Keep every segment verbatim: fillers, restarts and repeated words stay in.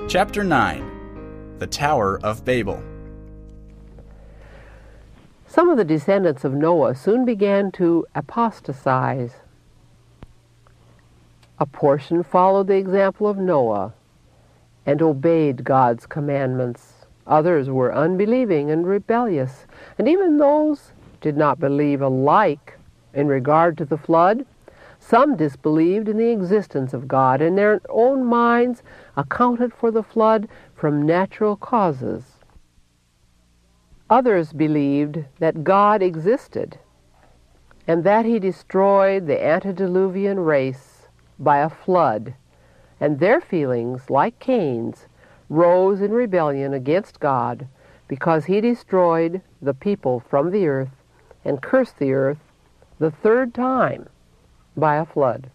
Chapter nine. The Tower of Babel. Some of the descendants of Noah soon began to apostatize. A portion followed the example of Noah and obeyed God's commandments. Others were unbelieving and rebellious, and even those did not believe alike in regard to the flood. Some disbelieved in the existence of God, and their own minds accounted for the flood from natural causes. Others believed that God existed and that he destroyed the antediluvian race by a flood, and their feelings, like Cain's, rose in rebellion against God because he destroyed the people from the earth and cursed the earth the third time by a flood.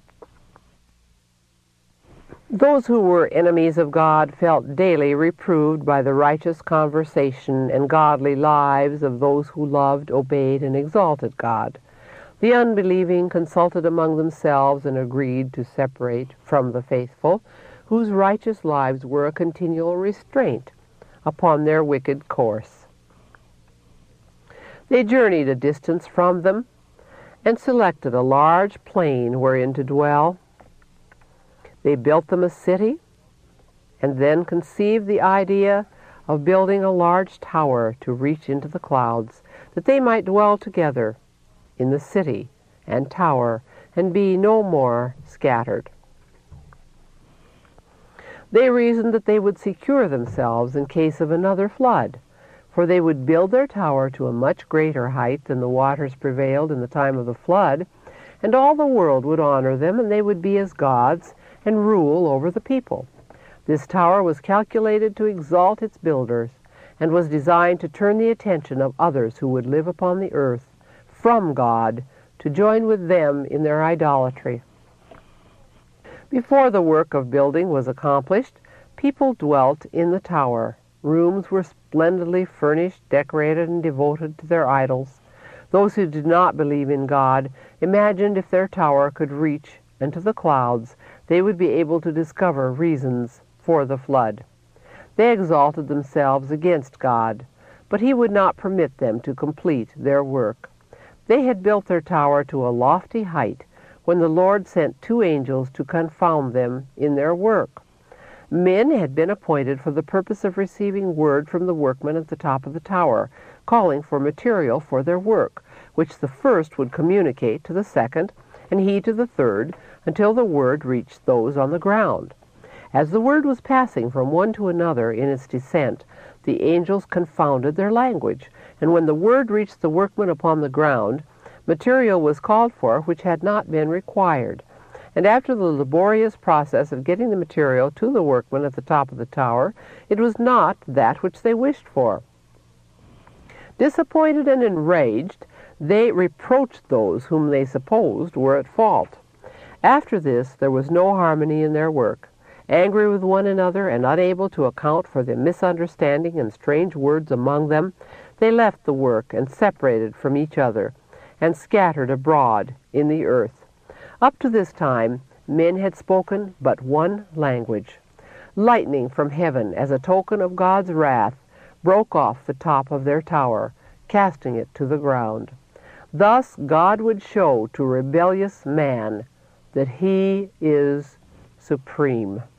Those who were enemies of God felt daily reproved by the righteous conversation and godly lives of those who loved, obeyed, and exalted God. The unbelieving consulted among themselves and agreed to separate from the faithful, whose righteous lives were a continual restraint upon their wicked course. They journeyed a distance from them and selected a large plain wherein to dwell. They built them a city, and then conceived the idea of building a large tower to reach into the clouds, that they might dwell together in the city and tower, and be no more scattered. They reasoned that they would secure themselves in case of another flood, for they would build their tower to a much greater height than the waters prevailed in the time of the flood, and all the world would honor them, and they would be as gods and rule over the people. This tower was calculated to exalt its builders, and was designed to turn the attention of others who would live upon the earth from God to join with them in their idolatry. Before the work of building was accomplished, people dwelt in the tower. Rooms were splendidly furnished, decorated, and devoted to their idols. Those who did not believe in God imagined if their tower could reach into the clouds, they would be able to discover reasons for the flood. They exalted themselves against God, but he would not permit them to complete their work. They had built their tower to a lofty height when the Lord sent two angels to confound them in their work. Men had been appointed for the purpose of receiving word from the workmen at the top of the tower, calling for material for their work, which the first would communicate to the second, and he to the third, until the word reached those on the ground. As the word was passing from one to another in its descent, the angels confounded their language, and when the word reached the workmen upon the ground, material was called for which had not been required. And after the laborious process of getting the material to the workmen at the top of the tower, it was not that which they wished for. Disappointed and enraged, they reproached those whom they supposed were at fault. After this, there was no harmony in their work. Angry with one another and unable to account for the misunderstanding and strange words among them, they left the work and separated from each other, and scattered abroad in the earth. Up to this time, men had spoken but one language. Lightning from heaven, as a token of God's wrath, broke off the top of their tower, casting it to the ground. Thus God would show to rebellious man that he is supreme.